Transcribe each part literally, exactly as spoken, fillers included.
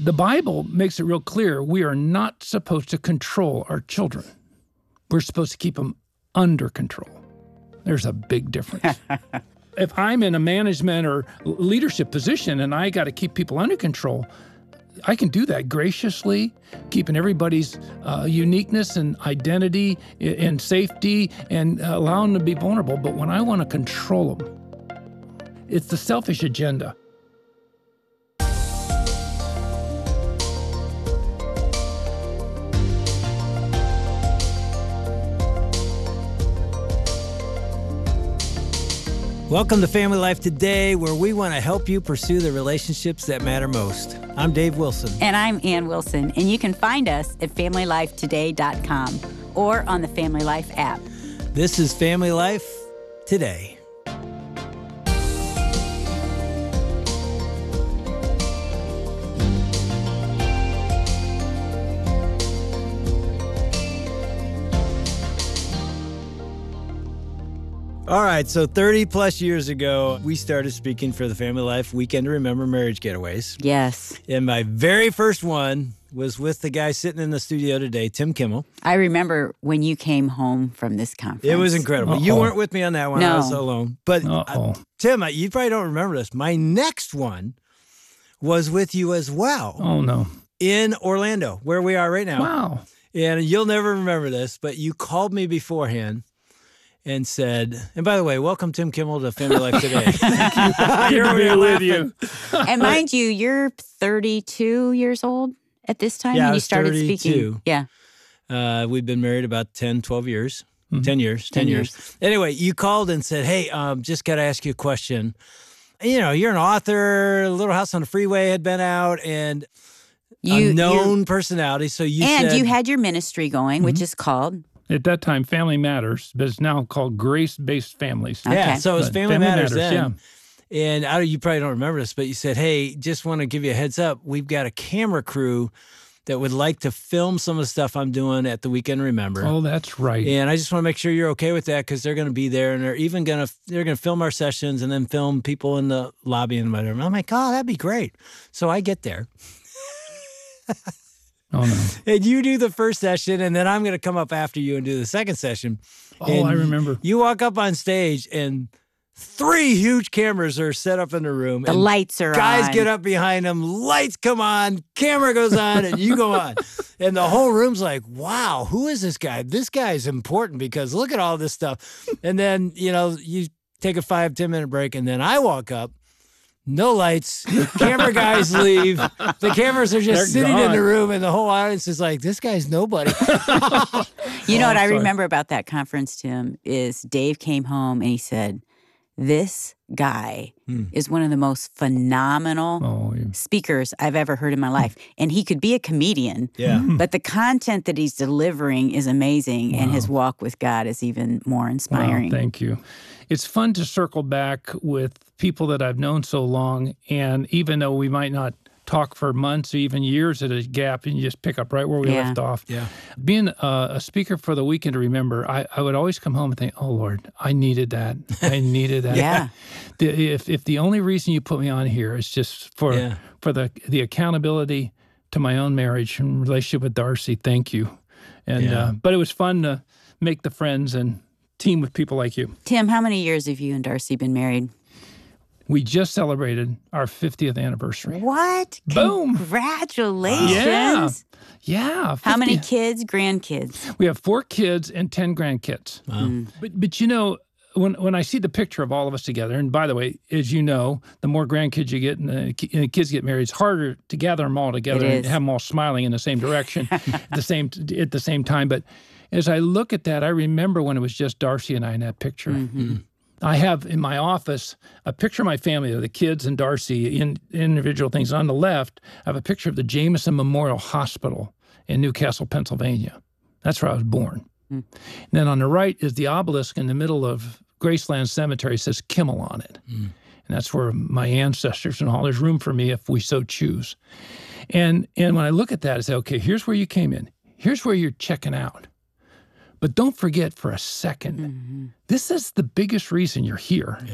the Bible makes it real clear we are not supposed to control our children. We're supposed to keep them under control. There's a big difference. If I'm in a management or leadership position and I got to keep people under control, I can do that graciously, keeping everybody's uh, uniqueness and identity and safety and allow them to be vulnerable. But when I want to control them, it's the selfish agenda. Welcome to Family Life Today, where we want to help you pursue the relationships that matter most. I'm Dave Wilson. And I'm Ann Wilson. And you can find us at family life today dot com or on the Family Life app. This is Family Life Today. All right, so thirty plus years ago, we started speaking for the Family Life Weekend to Remember Marriage Getaways. Yes. And my very first one was with the guy sitting in the studio today, Tim Kimmel. I remember when you came home from this conference. It was incredible. Uh-oh. You weren't with me on that one. No. I was alone. But uh, Tim, you probably don't remember this. My next one was with you as well. Oh, no. In Orlando, where we are right now. Wow. And you'll never remember this, but you called me beforehand and said, and by the way, welcome Tim Kimmel to Family Life Today. Good to be with you. And mind you, you're thirty-two years old at this time Yeah, when I you was started thirty-two. speaking. Yeah. Uh, we've been married about ten, twelve years. Mm-hmm. ten years, ten, ten years. years. Anyway, you called and said, hey, um, just got to ask you a question. You know, you're an author, Little House on the Freeway had been out, and You, a known you- personality. So you and said, you had your ministry going, which is called At that time, Family Matters, but it's now called Grace-Based Families. Okay. yeah, so it was But Family, Matters, then. yeah. And I, you probably don't remember this, but you said, hey, just want to give you a heads up. We've got a camera crew that would like to film some of the stuff I'm doing at the Weekend Remember. Oh, that's right. And I just want to make sure you're okay with that because they're going to be there and they're even going to they're going to film our sessions and then film people in the lobby and whatever. I'm like, oh, that'd be great. So I get there. Oh, no. And you do the first session, and then I'm going to come up after you and do the second session. Oh, And I remember. You walk up on stage, and three huge cameras are set up in the room. the and lights are guys on. get up behind them, lights come on, camera goes on, and you go on. And the whole room's like, wow, who is this guy? This guy is important because look at all this stuff. And then, you know, you take a five, ten minute break, and then I walk up. No lights. Camera guys leave. The cameras are just They're sitting in gone. the room, and the whole audience is like, this guy's nobody. You know Oh, what I sorry. remember about that conference, Tim, is Dave came home and he said, this guy Hmm. is one of the most phenomenal Oh, yeah. speakers I've ever heard in my life. And he could be a comedian, Yeah. but the content that he's delivering is amazing, and his walk with God is even more inspiring. Wow, thank you. It's fun to circle back with people that I've known so long, and even though we might not talk for months or even years at a gap, and you just pick up right where we Yeah. left off. Yeah. Being a, a speaker for the Weekend to Remember, I, I would always come home and think, oh, Lord, I needed that. I needed that. Yeah. The, if, if the only reason you put me on here is just for Yeah. for the, the accountability to my own marriage and relationship with Darcy, thank you. And Yeah. uh, but it was fun to make the friends and team with people like you. Tim, how many years have you and Darcy been married? We just celebrated our fiftieth anniversary. What? Boom. Congratulations. Yeah. Yeah. How many fifty. kids, grandkids? We have four kids and ten grandkids. Wow. But but you know, when when I see the picture of all of us together, and by the way, as you know, the more grandkids you get and the ki- and the kids get married, it's harder to gather them all together It and is. have them all smiling in the same direction at the same at the same time. But as I look at that, I remember when it was just Darcy and I in that picture. Mm-hmm. I have in my office a picture of my family, of the kids and Darcy, in individual things. On the left, I have a picture of the Jameson Memorial Hospital in Newcastle, Pennsylvania. That's where I was born. Mm. And then on the right is the obelisk in the middle of Graceland Cemetery. It says Kimmel on it. Mm. And that's where my ancestors and all, there's room for me if we so choose. And and when I look at that, I say, okay, here's where you came in. Here's where you're checking out. But don't forget for a second, Mm-hmm. this is the biggest reason you're here. Yeah.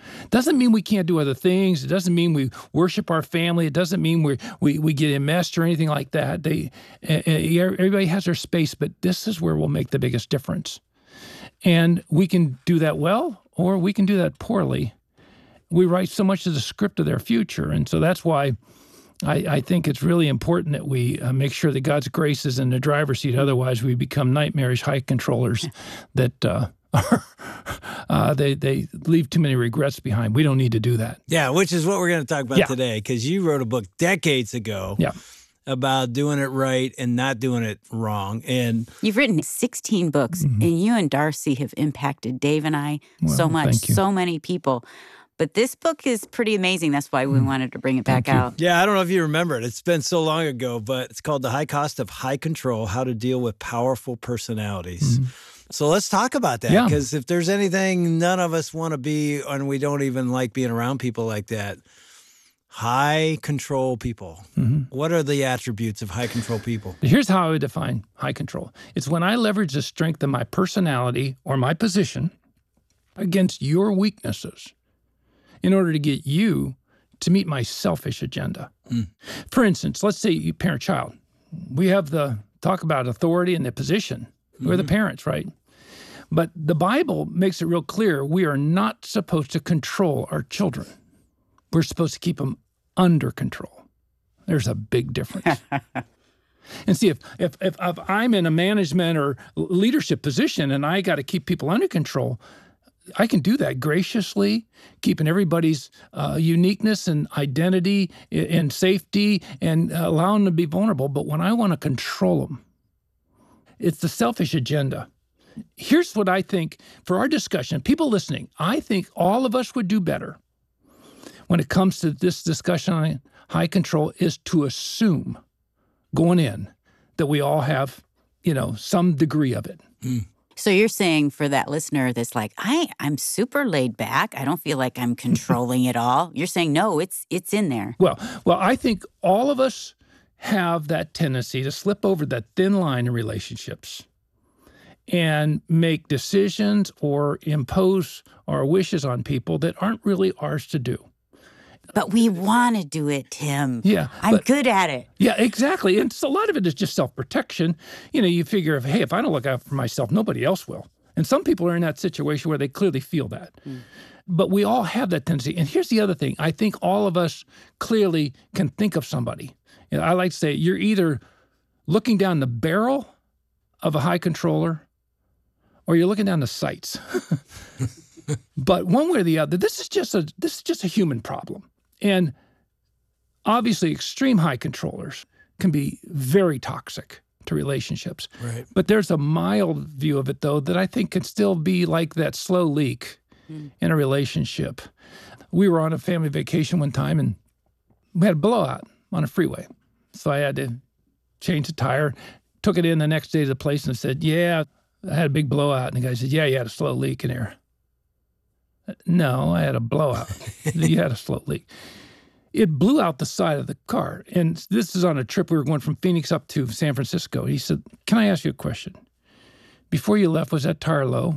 Doesn't mean we can't do other things. It doesn't mean we worship our family. It doesn't mean we we, we get enmeshed or anything like that. They uh, everybody has their space, but this is where we'll make the biggest difference. And we can do that well, or we can do that poorly. We write so much of the script of their future, and so that's why I, I think it's really important that we uh, make sure that God's grace is in the driver's seat. Otherwise, we become nightmarish high controllers that uh, are, uh, they they leave too many regrets behind. We don't need to do that. Yeah, which is what we're going to talk about Yeah. today, because you wrote a book decades ago Yeah. about doing it right and not doing it wrong. And You've written sixteen books, Mm-hmm. and you and Darcy have impacted Dave and I so Well, much, thank you. so many people. But this book is pretty amazing. That's why we wanted to bring it back Mm. Thank you. out. yeah, I don't know if you remember it. It's been so long ago, but it's called The High Cost of High Control, How to Deal with Powerful Personalities. So let's talk about that, Yeah. because if there's anything none of us want to be, and we don't even like being around people like that, high control people. What are the attributes of high control people? Here's how I would define high control. It's when I leverage the strength of my personality or my position against your weaknesses in order to get you to meet my selfish agenda. For instance, let's say you parent child. We have the talk about authority and the position. We're the parents, right? But the Bible makes it real clear we are not supposed to control our children. We're supposed to keep them under control. There's a big difference. And see, if, if if if I'm in a management or leadership position and I got to keep people under control, I can do that graciously, keeping everybody's uh, uniqueness and identity and safety and allowing them to be vulnerable. But when I want to control them, it's the selfish agenda. Here's what I think for our discussion, people listening, I think all of us would do better when it comes to this discussion on high control is to assume going in that we all have, you know, some degree of it. So you're saying for that listener that's like, I, I'm super laid back. I don't feel like I'm controlling it all. You're saying, no, it's it's in there. Well, well, I think all of us have that tendency to slip over that thin line in relationships and make decisions or impose our wishes on people that aren't really ours to do. But we want to do it, Tim. Yeah, I'm but- good at it. Yeah, exactly. And so a lot of it is just self-protection. You know, you figure, if, hey, if I don't look out for myself, nobody else will. And some people are in that situation where they clearly feel that. But we all have that tendency. And here's the other thing. I think all of us clearly can think of somebody. You know, I like to say you're either looking down the barrel of a high controller or you're looking down the sights. But one way or the other, this is just a this is just a human problem. And obviously, extreme high controllers can be very toxic to relationships. Right. But there's a mild view of it, though, that I think can still be like that slow leak in a relationship. We were on a family vacation one time, and we had a blowout on a freeway. So I had to change the tire, took it in the next day to the place and said, yeah, I had a big blowout. And the guy said, yeah, you had a slow leak in here. No, I had a blowout. You had a slow leak. It blew out the side of the car. And this is on a trip. We were going from Phoenix up to San Francisco. He said, can I ask you a question? Before you left, was that tire low?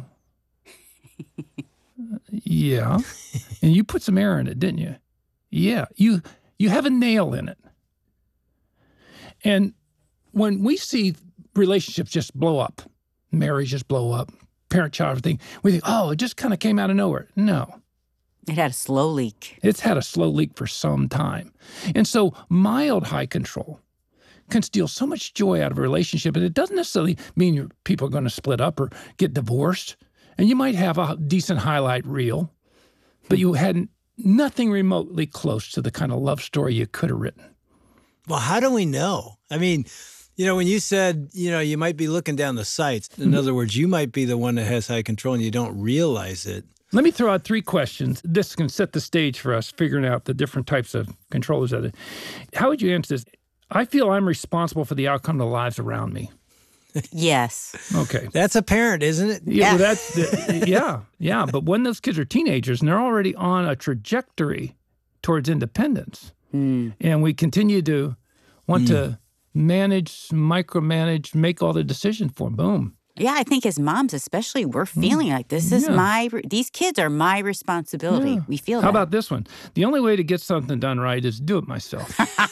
Yeah. And you put some air in it, didn't you? Yeah. You you have a nail in it. And when we see relationships just blow up, marriages blow up, parent-child thing, we think, oh, it just kind of came out of nowhere. No. It had a slow leak. It's had a slow leak for some time. And so mild high control can steal so much joy out of a relationship. And it doesn't necessarily mean your, people are going to split up or get divorced. And you might have a decent highlight reel, but you hadn't nothing remotely close to the kind of love story you could have written. Well, how do we know? I mean, you know, when you said, you know, you might be looking down the sights, in other words, you might be the one that has high control and you don't realize it. Let me throw out three questions. This can set the stage for us figuring out the different types of controllers of it. How would you answer this? I feel I'm responsible for the outcome of the lives around me. Yes. Okay. That's apparent, isn't it? Yeah, well, that's the, yeah, yeah. But when those kids are teenagers and they're already on a trajectory towards independence, Mm. and we continue to want mm. to manage, micromanage, make all the decisions for them, boom. Yeah, I think as moms especially, we're feeling like this is Yeah. my, these kids are my responsibility. Yeah. We feel How that. about this one? The only way to get something done right is do it myself.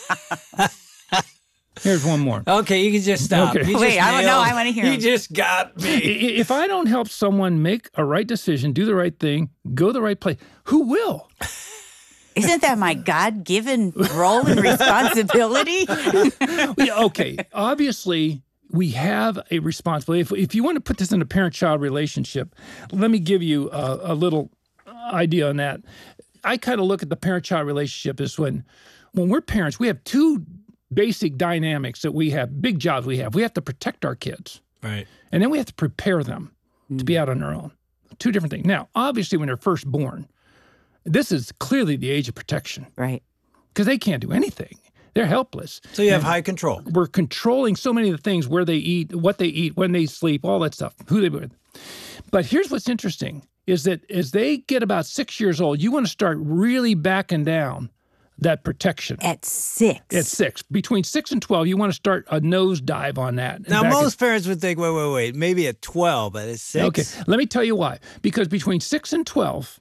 Here's one more. Okay, you can just stop. Okay. You Wait, just I don't know. nailed- I wanna hear You him. just got I- me. If I don't help someone make a right decision, do the right thing, go the right place, who will? Isn't that my God-given role and responsibility? Yeah, okay, obviously, we have a responsibility. If, if you want to put this in a parent-child relationship, let me give you a, a little idea on that. I kind of look at the parent-child relationship as when, when we're parents, we have two basic dynamics that we have, big jobs we have. We have to protect our kids, Right. and then we have to prepare them to be out on their own. Two different things. Now, obviously, when they're first born, this is clearly the age of protection Right. because they can't do anything. They're helpless. So you have high control. We're controlling so many of the things, where they eat, what they eat, when they sleep, all that stuff, who they with. But here's what's interesting is that as they get about six years old, you want to start really backing down that protection. At six. At six. Between six and twelve, you want to start a nosedive on that. and Now, back most parents would think, wait, wait, wait, maybe at twelve, but at six? Okay, let me tell you why. Because between six and twelve,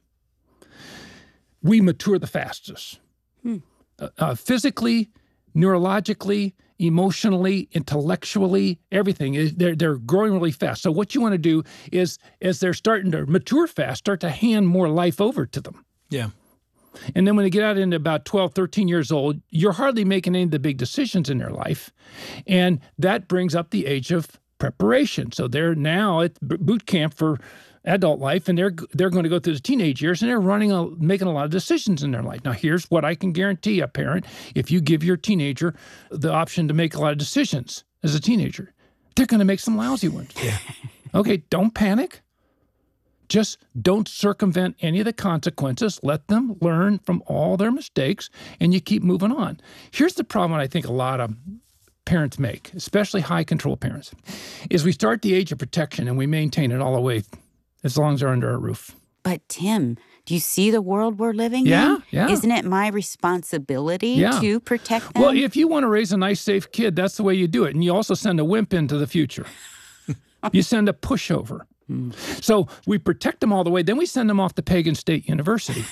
we mature the fastest. Hmm. Uh, uh, physically, neurologically, emotionally, intellectually, everything. is- They're, they're growing really fast. So what you want to do is, as they're starting to mature fast, start to hand more life over to them. Yeah. And then when they get out into about twelve, thirteen years old, you're hardly making any of the big decisions in their life. And that brings up the age of preparation. So they're now at b- boot camp for adult life, and they're they're going to go through the teenage years, and they're running a, making a lot of decisions in their life. Now, here's what I can guarantee a parent: if you give your teenager the option to make a lot of decisions as a teenager, they're going to make some lousy ones. Yeah. Okay, don't panic. Just don't circumvent any of the consequences. Let them learn from all their mistakes, and you keep moving on. Here's the problem I think a lot of parents make, especially high control parents, is we start the age of protection and we maintain it all the way as long as they're under our roof. But Tim, do you see the world we're living Yeah, in? yeah. Isn't it my responsibility Yeah. to protect them? Well, if you want to raise a nice, safe kid, that's the way you do it. And you also send a wimp into the future. You send a pushover. So we protect them all the way. Then we send them off to Pagan State University.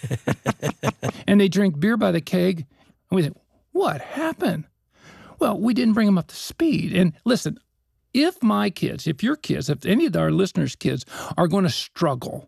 And they drink beer by the keg. And we think, what happened? Well, we didn't bring them up to speed. And listen, if my kids, if your kids, if any of our listeners' kids are going to struggle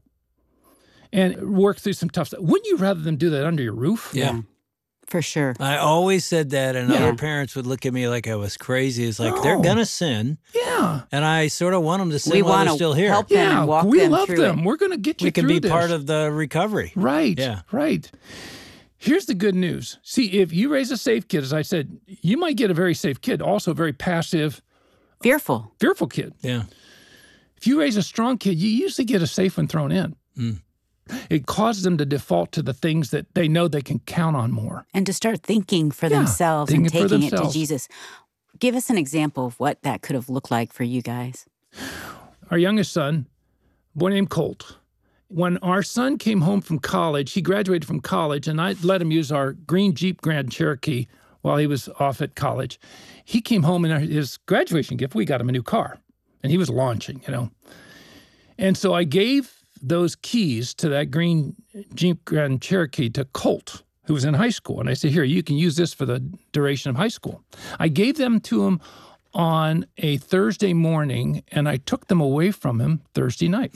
and work through some tough stuff, wouldn't you rather them do that under your roof? Yeah. For sure. I always said that, and Yeah. other parents would look at me like I was crazy. It's like, they're No. going to sin, Yeah. and I sort of want them to sin We while want they're to still here. help them Yeah, and walk we them love through them. it. We're going to get you We can through be this. part of the recovery. Right. Yeah. Right. Here's the good news. See, if you raise a safe kid, as I said, you might get a very safe kid, also a very passive, Fearful. fearful kid. Yeah. If you raise a strong kid, you usually get a safe one thrown in. Mm. It causes them to default to the things that they know they can count on more. And to start thinking for Yeah, themselves and thinking for taking it to themselves. Jesus. Give us an example of what that could have looked like for you guys. Our youngest son, a boy named Colt, when our son came home from college, he graduated from college, and I let him use our green Jeep Grand Cherokee while he was off at college. He came home, and his graduation gift, we got him a new car, and he was launching, you know. And so I gave those keys to that green Jeep Grand Cherokee to Colt, who was in high school. And I said, here, you can use this for the duration of high school. I gave them to him on a Thursday morning, and I took them away from him Thursday night.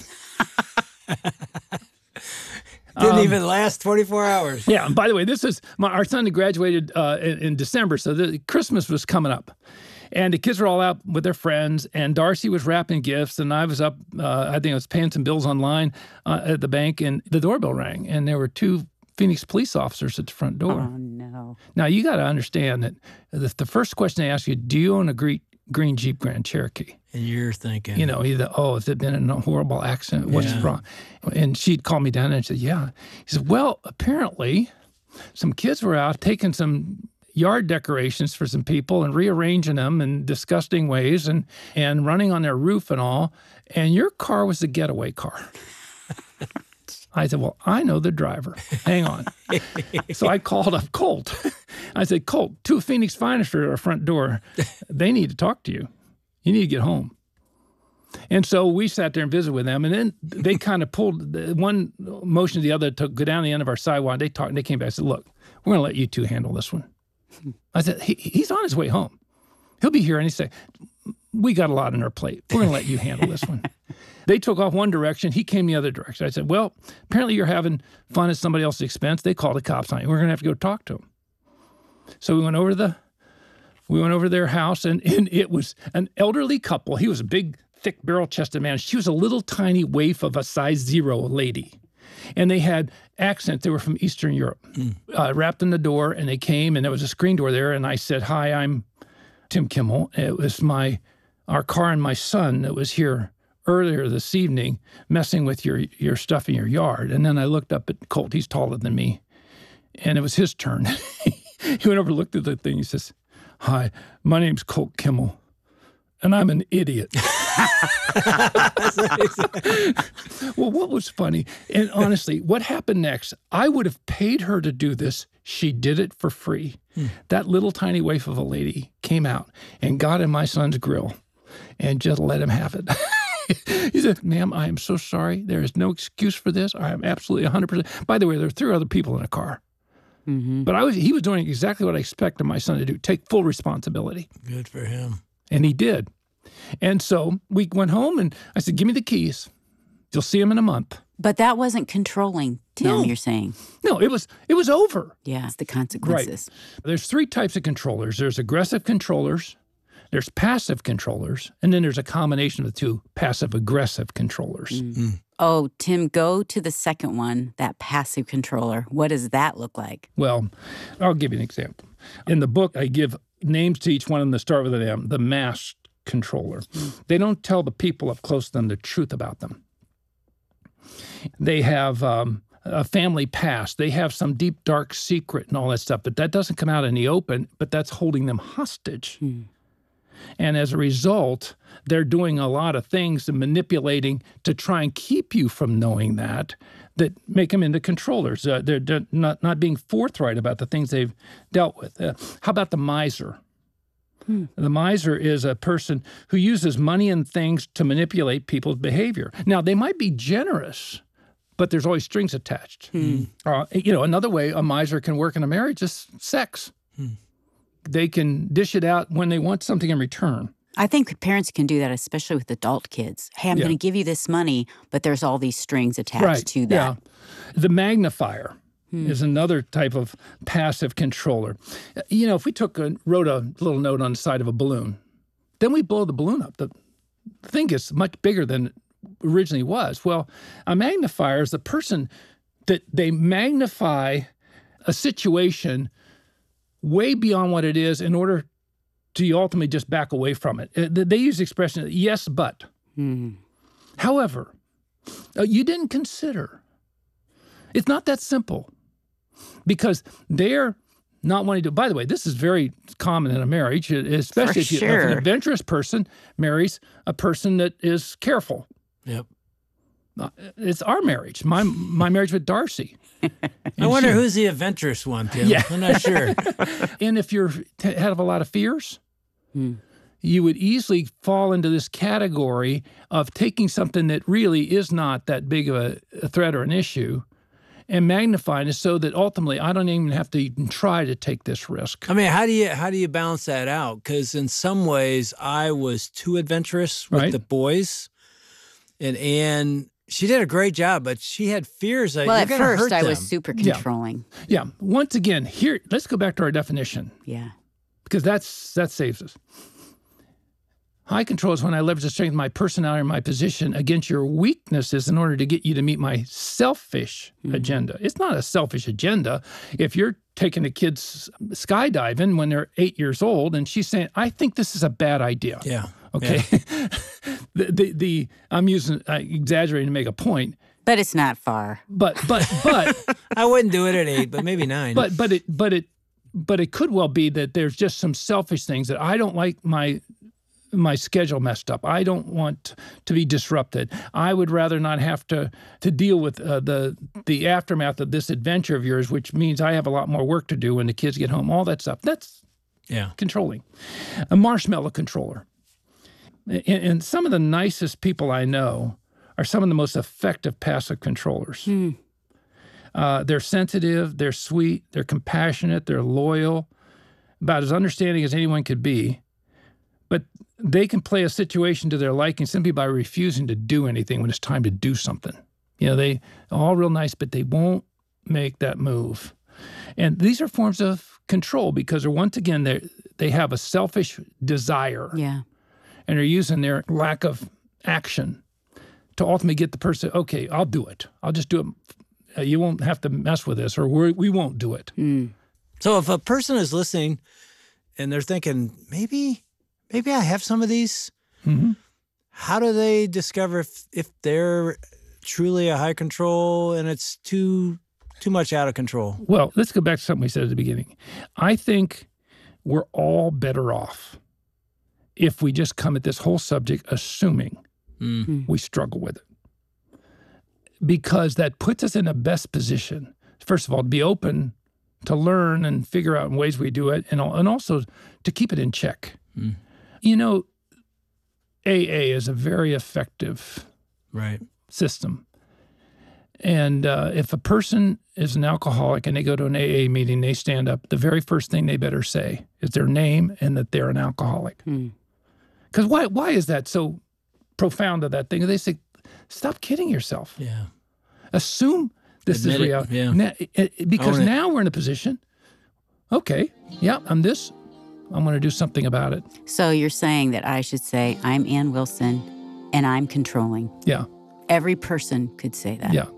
Didn't Um, even last twenty-four hours. Yeah, and by the way, this is my, our son had graduated uh, in, in December, so the, Christmas was coming up. And the kids were all out with their friends, and Darcy was wrapping gifts, and I was up, uh, I think I was paying some bills online uh, at the bank, and the doorbell rang, and there were two Phoenix police officers at the front door. Oh, no. Now, you got to understand that the, the first question they ask you, do you own a green, green Jeep Grand Cherokee? And you're thinking, You know, either, oh, has it been in a horrible accident? What's Yeah. wrong? And she'd call me down and said, yeah. He said, well, apparently some kids were out taking some yard decorations for some people and rearranging them in disgusting ways and, and running on their roof and all. And your car was the getaway car. I said, well, I know the driver. Hang on. So I called up Colt. I said, Colt, two Phoenix Finest are at our front door. They need to talk to you. You need to get home. And so we sat there and visited with them, and then they kind of pulled the one motion to the other to go down the end of our sidewalk. And they talked, and they came back and said, look, we're going to let you two handle this one. I said, he, he's on his way home. He'll be here any second. We got a lot on our plate. We're going to let you handle this one. They took off one direction. He came the other direction. I said, well, apparently you're having fun at somebody else's expense. They called the cops on you. We're going to have to go talk to them. So we went over to the, we went over to their house, and, and it was an elderly couple. He was a big, thick, barrel-chested man. She was a little tiny waif of a size zero lady. And they had accents. They were from Eastern Europe. Mm. Uh, rapped on the door, and they came, and there was a screen door there. And I said, hi, I'm Tim Kimmel. It was my our car and my son that was here earlier this evening messing with your your stuff in your yard. And then I looked up at Colt. He's taller than me. And it was his turn. He went over and looked at the thing. He says, hi, my name's Colt Kimmel, and I'm an idiot. Well, what was funny, and honestly, what happened next, I would have paid her to do this. She did it for free. Hmm. That little tiny waif of a lady came out and got in my son's grill and just let him have it. He said, ma'am, I am so sorry. There is no excuse for this. I am absolutely one hundred percent. By the way, there were three other people in a car. Mm-hmm. But I was he was doing exactly what I expected my son to do, take full responsibility. Good for him. And he did. And so we went home, and I said, give me the keys. You'll see them in a month. But that wasn't controlling, Tim, no. You're saying. No, it was it was over. Yeah, it's the consequences. Right. There's three types of controllers. There's aggressive controllers, there's passive controllers, and then there's a combination of the two, passive-aggressive controllers. Mm. Mm. Oh, Tim, go to the second one, that passive controller. What does that look like? Well, I'll give you an example. In the book, I give names to each one of them that start with an M, the masked controller. Mm. They don't tell the people up close to them the truth about them. They have um, a family past. They have some deep, dark secret and all that stuff, but that doesn't come out in the open, but that's holding them hostage. Mm. And as a result, they're doing a lot of things and manipulating to try and keep you from knowing that, that make them into controllers. Uh, they're, they're not, not being forthright about the things they've dealt with. Uh, how about the miser? Hmm. The miser is a person who uses money and things to manipulate people's behavior. Now, they might be generous, but there's always strings attached. Hmm. Uh, you know, another way a miser can work in a marriage is sex. Hmm. They can dish it out when they want something in return. I think parents can do that, especially with adult kids. Hey, I'm yeah. going to give you this money, but there's all these strings attached right. to that. Yeah. The magnifier hmm. is another type of passive controller. You know, if we took a, wrote a little note on the side of a balloon, then we blow the balloon up. The thing is much bigger than it originally was. Well, a magnifier is the person that they magnify a situation way beyond what it is in order to ultimately just back away from it. They use the expression, yes, but. Mm. However, you didn't consider. It's not that simple because they're not wanting to. By the way, this is very common in a marriage, especially For if, you, sure. if an adventurous person marries a person that is careful. Yep. It's our marriage, my my marriage with Darcy. I wonder she, who's the adventurous one, Tim. Yeah. I'm not sure. And if you're have a lot of fears, hmm. you would easily fall into this category of taking something that really is not that big of a, a threat or an issue and magnifying it so that ultimately I don't even have to even try to take this risk. I mean, how do you how do you balance that out? Because in some ways I was too adventurous with right. the boys, and Anne, she did a great job, but she had fears that well, you're at going to hurt first I them. was super controlling. Yeah. yeah. Once again, here, let's go back to our definition. Yeah. Because that's that saves us. High control is when I leverage the strength of my personality or my position against your weaknesses in order to get you to meet my selfish mm-hmm. agenda. It's not a selfish agenda. If you're taking the kids skydiving when they're eight years old and she's saying, I think this is a bad idea. Yeah. Okay. Yeah. the, the, the, I'm using, uh, exaggerating to make a point. But it's not far. But, but, but. I wouldn't do it at eight, but maybe nine. But, but it, but it, but it could well be that there's just some selfish things that I don't like my, my schedule messed up. I don't want to be disrupted. I would rather not have to to deal with uh, the the aftermath of this adventure of yours, which means I have a lot more work to do when the kids get home. All that stuff. That's yeah. controlling. A marshmallow controller. And, and some of the nicest people I know are some of the most effective passive controllers. Hmm. Uh, they're sensitive, they're sweet, they're compassionate, they're loyal, about as understanding as anyone could be. But they can play a situation to their liking simply by refusing to do anything when it's time to do something. You know, they all real nice, but they won't make that move. And these are forms of control because they're, once again, they they have a selfish desire. Yeah. And they're using their lack of action to ultimately get the person, okay, I'll do it. I'll just do it. Uh, you won't have to mess with this, or we're, we won't do it. Mm. So if a person is listening and they're thinking, maybe, maybe I have some of these, Mm-hmm. how do they discover if, if they're truly a high control and it's too too much out of control? Well, let's go back to something we said at the beginning. I think we're all better off if we just come at this whole subject assuming Mm. we struggle with it. Because that puts us in the best position, first of all, to be open, to learn and figure out ways we do it, and, and also to keep it in check. Mm. You know, A A is a very effective Right. system. And uh, if a person is an alcoholic and they go to an A A meeting, they stand up, the very first thing they better say is their name and that they're an alcoholic. Because Mm. why, why is that so profound of that thing? They say, stop kidding yourself. Yeah. Assume this Admit is it, reality. yeah. Na- it- it- because Own it. now we're in a position, okay, yeah, I'm this, I'm going to do something about it. So you're saying that I should say, I'm Ann Wilson and I'm controlling. Yeah, Every person could say that. yeah.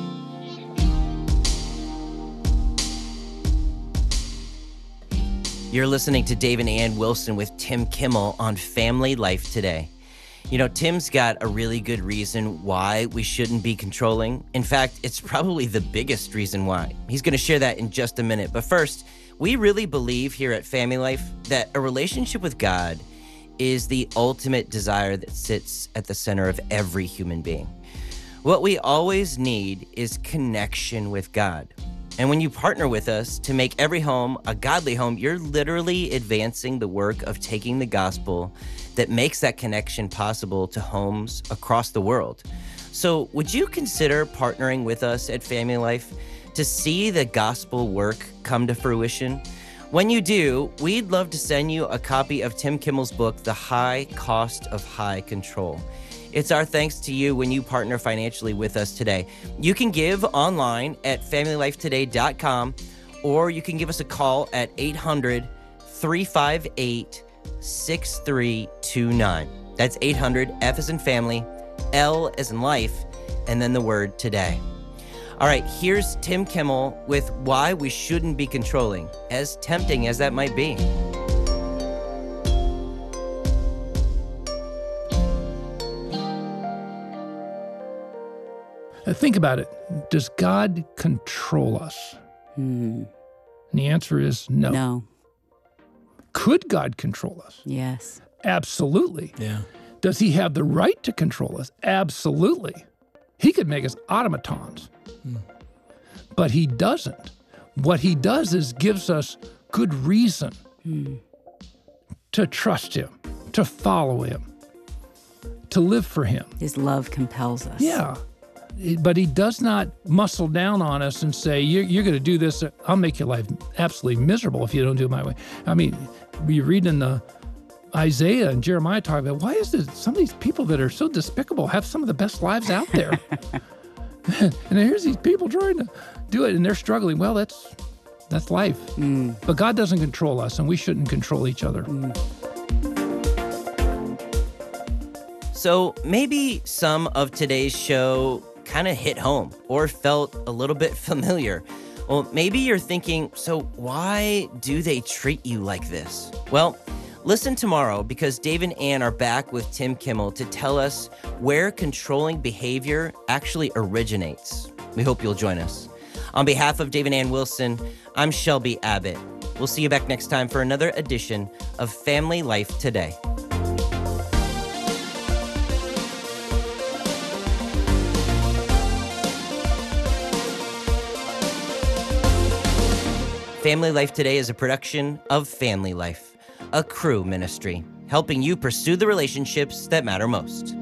You're listening to Dave and Ann Wilson with Tim Kimmel on Family Life Today. You know, Tim's got a really good reason why we shouldn't be controlling. In fact, it's probably the biggest reason why. He's going to share that in just a minute. But first, we really believe here at Family Life that a relationship with God is the ultimate desire that sits at the center of every human being. What we always need is connection with God. And when you partner with us to make every home a godly home, you're literally advancing the work of taking the gospel that makes that connection possible to homes across the world. So would you consider partnering with us at Family Life to see the gospel work come to fruition? When you do, we'd love to send you a copy of Tim Kimmel's book, The High Cost of High Control. It's our thanks to you when you partner financially with us today. You can give online at family life today dot com, or you can give us a call at eight hundred, three five eight, six three two nine. That's eight hundred, F as in family, L as in life, and then the word today. All right, here's Tim Kimmel with why we shouldn't be controlling, as tempting as that might be. Uh, Think about it. Does God control us? Hmm. And the answer is no. No. Could God control us? Yes. Absolutely. Yeah. Does he have the right to control us? Absolutely. He could make us automatons, but he doesn't. What he does is gives us good reason Hmm. to trust him, to follow him, to live for him. His love compels us. Yeah. But he does not muscle down on us and say, you're, you're going to do this. I'll make your life absolutely miserable if you don't do it my way. I mean, we read in the Isaiah and Jeremiah talk about, why is it some of these people that are so despicable have some of the best lives out there? And here's these people trying to do it and they're struggling. Well, that's that's life. Mm. But God doesn't control us and we shouldn't control each other. Mm. So maybe some of today's show kind of hit home or felt a little bit familiar. Well, maybe you're thinking, so why do they treat you like this? Well, listen tomorrow because Dave and Ann are back with Tim Kimmel to tell us where controlling behavior actually originates. We hope you'll join us. On behalf of Dave and Ann Wilson, I'm Shelby Abbott. We'll see you back next time for another edition of Family Life Today. Family Life Today is a production of Family Life, a Cru ministry, helping you pursue the relationships that matter most.